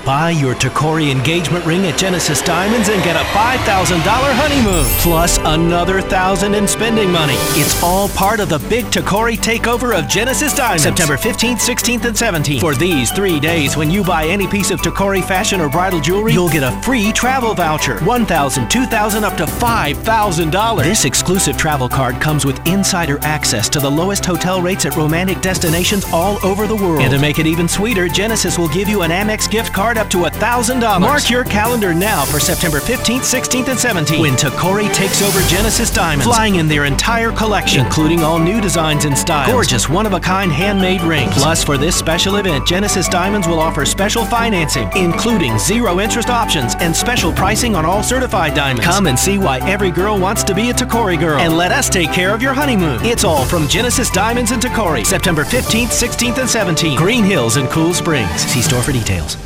Buy your Tacori engagement ring at Genesis Diamonds and get a $5,000 honeymoon, plus another $1,000 in spending money. It's all part of the big Tacori takeover of Genesis Diamonds, September 15th, 16th, and 17th. For these 3 days, when you buy any piece of Tacori fashion or bridal jewelry, you'll get a free travel voucher, $1,000, $2,000, up to $5,000. This exclusive travel card comes with insider access to the lowest hotel rates at romantic destinations all over the world. And to make it even sweeter, Genesis will give you an Amex gift card up to $1,000. Mark your calendar now for September 15th, 16th, and 17th, when Tacori takes over Genesis Diamonds, flying in their entire collection, including all new designs and styles, gorgeous one-of-a-kind handmade rings. Plus, for this special event, Genesis Diamonds will offer special financing, including zero-interest options and special pricing on all certified diamonds. Come and see why every girl wants to be a Tacori girl, and let us take care of your honeymoon. It's all from Genesis Diamonds and Tacori, September 15th, 16th, and 17th, Green Hills and Cool Springs. See store for details.